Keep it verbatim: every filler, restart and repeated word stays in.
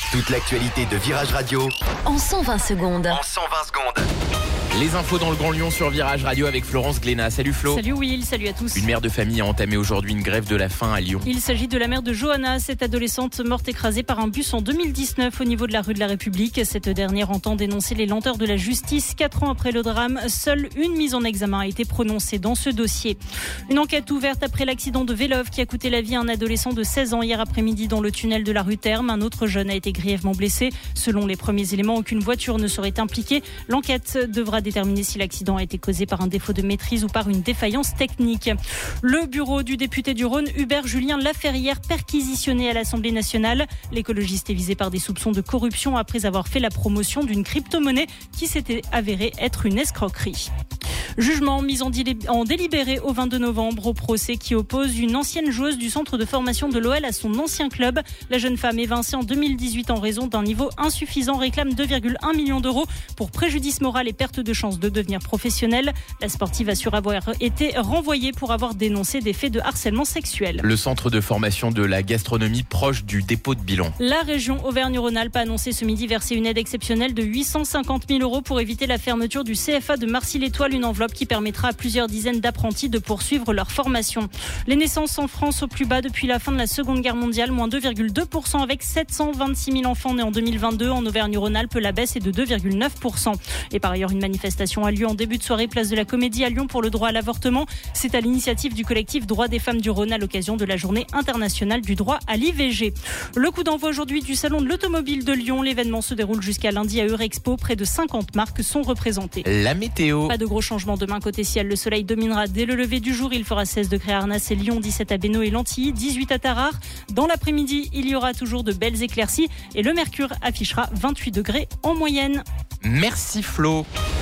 Toute l'actualité de Virage Radio en cent vingt secondes. En cent vingt secondes. Les infos dans le Grand Lyon sur Virage Radio avec Florence Glénat. Salut Flo. Salut Will, salut à tous. Une mère de famille a entamé aujourd'hui une grève de la faim à Lyon. Il s'agit de la mère de Johanna, cette adolescente morte écrasée par un bus en deux mille dix-neuf au niveau de la rue de la République. Cette dernière entend dénoncer les lenteurs de la justice. Quatre ans après le drame, seule une mise en examen a été prononcée dans ce dossier. Une enquête ouverte après l'accident de Vélove qui a coûté la vie à un adolescent de seize ans hier après-midi dans le tunnel de la rue Terme. Un autre jeune a été grièvement blessé. Selon les premiers éléments, aucune voiture ne serait impliquée. L'enquête devra déterminer si l'accident a été causé par un défaut de maîtrise ou par une défaillance technique. Le bureau du député du Rhône, Hubert Julien Laferrière, perquisitionné à l'Assemblée nationale. L'écologiste est visé par des soupçons de corruption après avoir fait la promotion d'une crypto-monnaie qui s'était avérée être une escroquerie. Jugement mis en, délib- en délibéré au vingt-deux novembre au procès qui oppose une ancienne joueuse du centre de formation de l'O L à son ancien club. La jeune femme évincée en deux mille dix-huit en raison d'un niveau insuffisant réclame deux virgule un millions d'euros pour préjudice moral et perte de chance de devenir professionnelle. La sportive assure avoir été renvoyée pour avoir dénoncé des faits de harcèlement sexuel. Le centre de formation de la gastronomie proche du dépôt de bilan. La région Auvergne-Rhône-Alpes a annoncé ce midi verser une aide exceptionnelle de huit cent cinquante mille euros pour éviter la fermeture du C F A de Marcy-l'Étoile, une enveloppe qui permettra à plusieurs dizaines d'apprentis de poursuivre leur formation. Les naissances en France au plus bas depuis la fin de la Seconde Guerre mondiale, moins deux virgule deux pour cent avec sept cent vingt-six mille enfants nés en deux mille vingt-deux. En Auvergne-Rhône-Alpes, la baisse est de deux virgule neuf pour cent. Et par ailleurs, une manifestation a lieu en début de soirée, place de la Comédie à Lyon pour le droit à l'avortement. C'est à l'initiative du collectif Droits des femmes du Rhône à l'occasion de la journée internationale du droit à l'I V G. Le coup d'envoi aujourd'hui du salon de l'automobile de Lyon. L'événement se déroule jusqu'à lundi à Eurexpo. Près de cinquante marques sont représentées. La météo. Pas de gros changements demain côté ciel. Le soleil dominera dès le lever du jour. Il fera seize degrés à Arnas et Lyon, dix-sept à Bénaud et Lantilly, dix-huit à Tarare. Dans l'après-midi, il y aura toujours de belles éclaircies et le mercure affichera vingt-huit degrés en moyenne. Merci Flo.